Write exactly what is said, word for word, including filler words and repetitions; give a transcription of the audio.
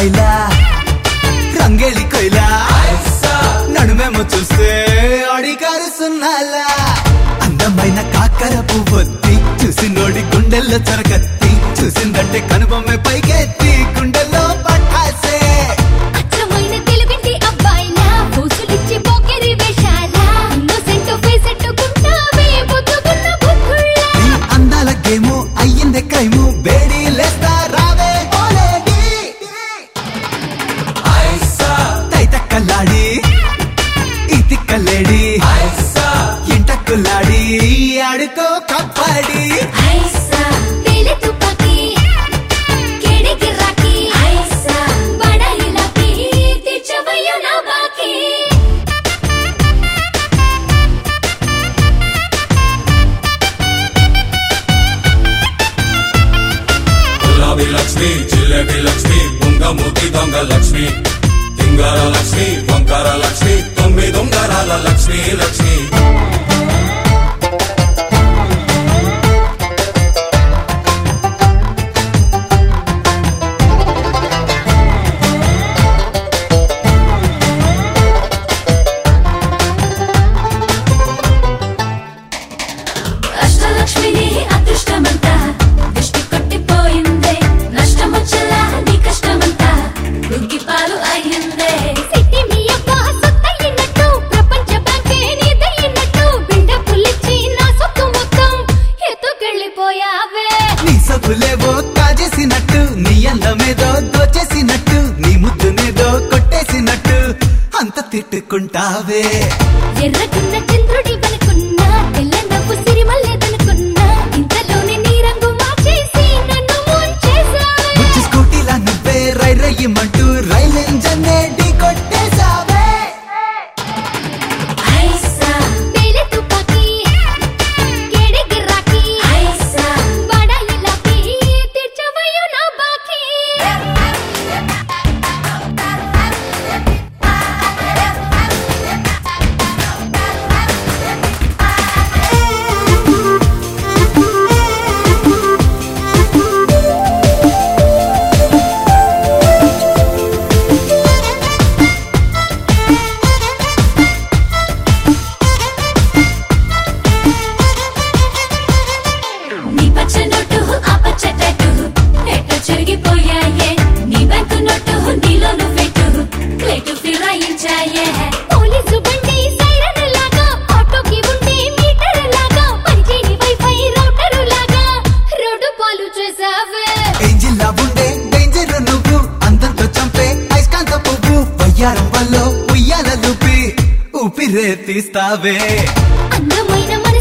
లైలా రంగేలి కొయిలా నడుమేమో చూస్తే అడిగారు సున్నాలా అందమైన కాకర పువ్వొత్తి చూసి నోడి గుండెల్లో చొరకత్తి చూసిందంటే కనుబొమ్మే పైకెత్తి గుండెల్లో పట్టాసే అచ్చమైన తెలుగింటి అబ్బాయిలా పూసులిచ్చి పోకెరి వేషాల ఇన్నోసెంట్ ఫేస్ ఎట్టుకుంటావే బుద్ధుగున్న బుద్ధుళ్ళ నీ అందాల గేము అయ్యిందే క్రైము బేడీ లేస్తా రావే ఓలేడి తైతక్కలాడి ఇతిక్కలేడి ఇంటక్కులాడి ఆడుకో కప్పడి ఐసా తేలే తుపాకి కేడి గిరాకి ఐసా బడాయిలాకి తెచ్చవయ్యో నా బాకి గులాబీ లక్ష్మి జిలేబీ లక్ష్మి బుంగమూతి దొంగ లక్ష్మి తింగార లక్ష్మి వంకార లక్ష్మి తొమ్మిది దొంగరాల లక్ష్మి లక్ష్మి అష్టలక్ష్మిని అదృష్టమంతా దృష్టి కొట్టిపోయిందే నష్టమొచ్చలా నీ కష్టమంతా దుగ్గి పాలు అయ్యిందే సిట్టి మీ యొక్క సొత్తయినట్టు ప్రపంచ బ్యాంకే నీదయినట్టు బిల్డప్ పుల్లిచ్చి నా సొత్తు మొత్తం ఎత్తుకెళ్ళిపోయావే నీ సొగులేవో కాజేసినట్టు నీ అందమేదో దోచేసినట్టు నీ ముద్దునేదో కొట్టేసినట్టు అంత తిట్టుకుంటావే ఎర్రకున్న చంద్రుడి వనుకున్నా తెల్ల నవ్వు సిరిమల్లేదనుకున్నా ఇంతలోనే నీ రంగు మార్చేసి నన్ను ముంచేసావే బుచ్చి స్కూటీలా నువ్వే రై రయ్యమంటూ రైల్ ఇంజన్నే ఢీ కొట్టేసావే ఐసా తేలే తుపాకి కేడి గిరాకి ఐసా బడాయిలాకి తెచ్చవయ్యో నా బాకి నీ పచ్చ నోటు ఆ పచ్చ టాటూ ఎట్ట చెరిగిపోయాయే నీ బ్యాంకు నోటు నీలో నువ్వెట్టు ప్లేటు ఫిరాయించాయే పోలీసు బండి సైరన్ లాగా ఆటోకి ఉండే మీటర్ లాగా పనిచేని వైఫై రౌటర్ లాగా రోడ్డు పాలు చేసావే ఏంజిల్లా ఉండే డేంజర్ నువ్వు అందంతో చంపే ఐస్కాంత పువ్వు వయ్యారం వల్ల ఉయ్యాల లూపి ఊపిరే తీస్తావే అందమైన